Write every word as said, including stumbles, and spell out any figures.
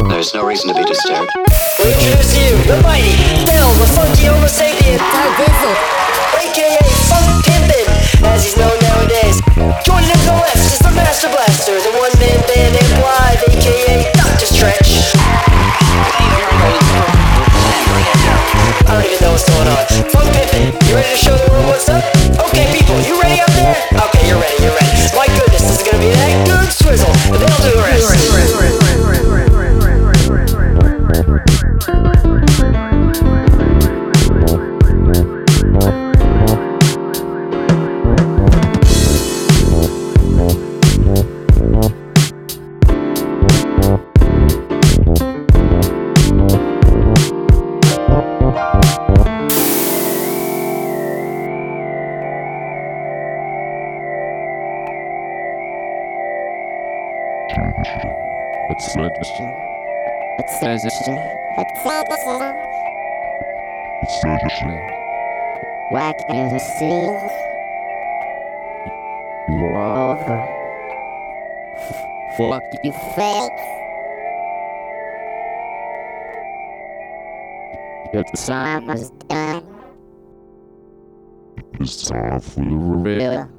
There's no reason to be disturbed. We introduce to you the mighty, still the funky Homo sapien, aka Funk Pimpin', as he's known nowadays. Joining him to the left is the Master Blaster, the one-man band named Live, aka Doctor Stretch. I don't even know what's going on. Funk Pimpin', you ready to show the world what's up? Okay, people, you ready up there? Okay, you're ready, you're ready. My goodness, this is gonna be that good swizzle, but they'll do the rest. What's that? What's that? What's that? What's that? Whack in the city. Over. Fuck you fake. Your time is done. It's time for the real.